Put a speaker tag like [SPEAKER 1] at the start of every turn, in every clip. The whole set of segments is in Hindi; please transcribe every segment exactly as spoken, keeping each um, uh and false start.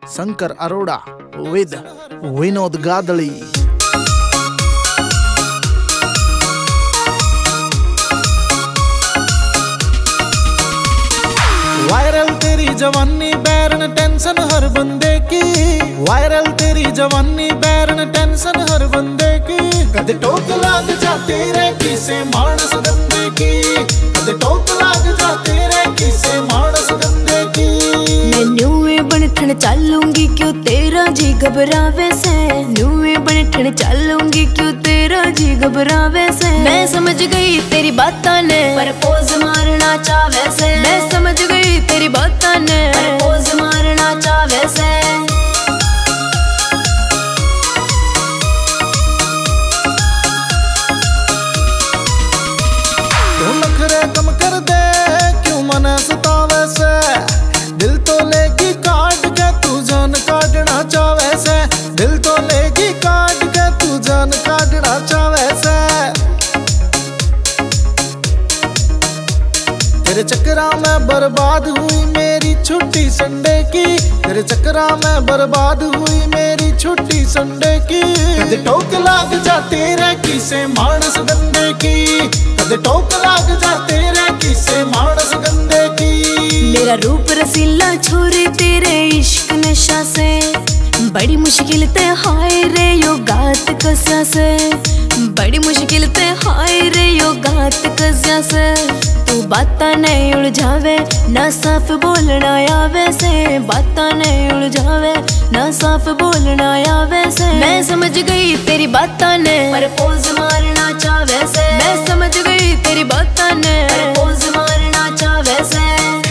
[SPEAKER 1] शंकर अरोड़ा विद विनोद गादड़ी। वायरल तेरी जवानी बैरन टेंशन हर बंदे की, वायरल तेरी जवानी बैरन टेंशन हर बंदे की। कदे टोक लाग जा तेरे किसे मानस गंदे की, कदे टोक लाग जा तेरे किसे मानस गंदे की।
[SPEAKER 2] मैं न्यूए बनठन चलूंगी क्यों तेरा जी घबरावे से, न्यूए बनठन चलूंगी क्यों तेरा जी घबरावे से। मैं समझ गई तेरी बातां ने पर पोज मारना चाहे से, मैं समझ गई तेरी बातां ने पर पोज मारना चाहे से।
[SPEAKER 1] तू नखरे कम कर दे क्यों मन सतावे से, दिल तो लेगी काट के तू जान काटना चाहे से, दिल तो लेगी काट के तू जान काटना चाहे से। तेरे चक्करा में बर्बाद हुई मेरी छुट्टी संडे की, तेरे चक्करा में बर्बाद हुई मेरी छुट्टी संडे की। कदे टोक लाग जा तेरे किसे मानस गंदे की, कदे टोक लाग जा तेरे किसे मानस गंदे की।
[SPEAKER 2] मेरा रूप रसीला छोरे तेरे इश्क नशा से, बड़ी मुश्किल ते हाय रे यो गात कसा से, बड़ी मुश्किल ते हाय रे यो गात कसा से। तू बातां नहीं उलझावे ना साफ बोलना आवे से, बातां नहीं उलझावे ना साफ बोलना आवे से। मैं समझ गई तेरी बातां ने पर पोज मारना चाहे से, मैं समझ गई तेरी बातां ने पर पोज मारना चाहे से।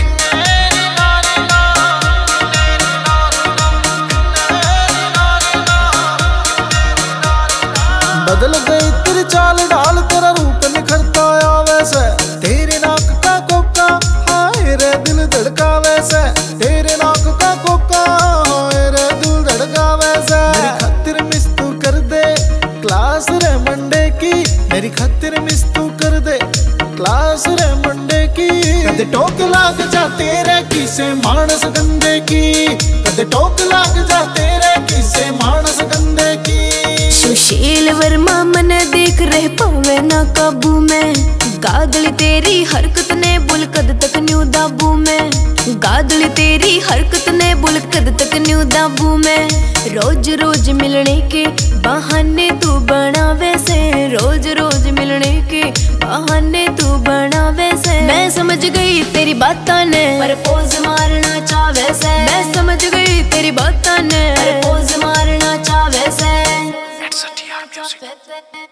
[SPEAKER 1] बदल गई तेरी चाल ढाल तेरा रूप निखरता आवे से, तेरे नाक का कोका हाय रे दिल धड़का वैसे, तेरे नाक का कोका हाय रे दिल धड़का वैसे। मेरी खातिर मिस तू कर दे क्लास रे मंडे की, मेरी खातिर मिस तू कर दे क्लास रे मंडे की। कदे टोक लाग जा तेरे किसे मानस गंदे की, कदे टोक लाग जा तेरे किसे मानस गंदे की।
[SPEAKER 2] सुशील वर्मा मन देख रहे पावे ना काबू में, गादली तेरी हरकत ने बुल कद तक न्यू दाबू में, गादली तेरी हरकत ने बुल कद तक न्यू दाबू में। रोज रोज मिलने के बहाने तू बनावे से, रोज रोज मिलने के बहाने तू बनावे से। मैं समझ गई तेरी बातां ने पर पोज मारना चाहे से, मैं समझ गई तेरी बातां ने पर पोज मारना चाहे से।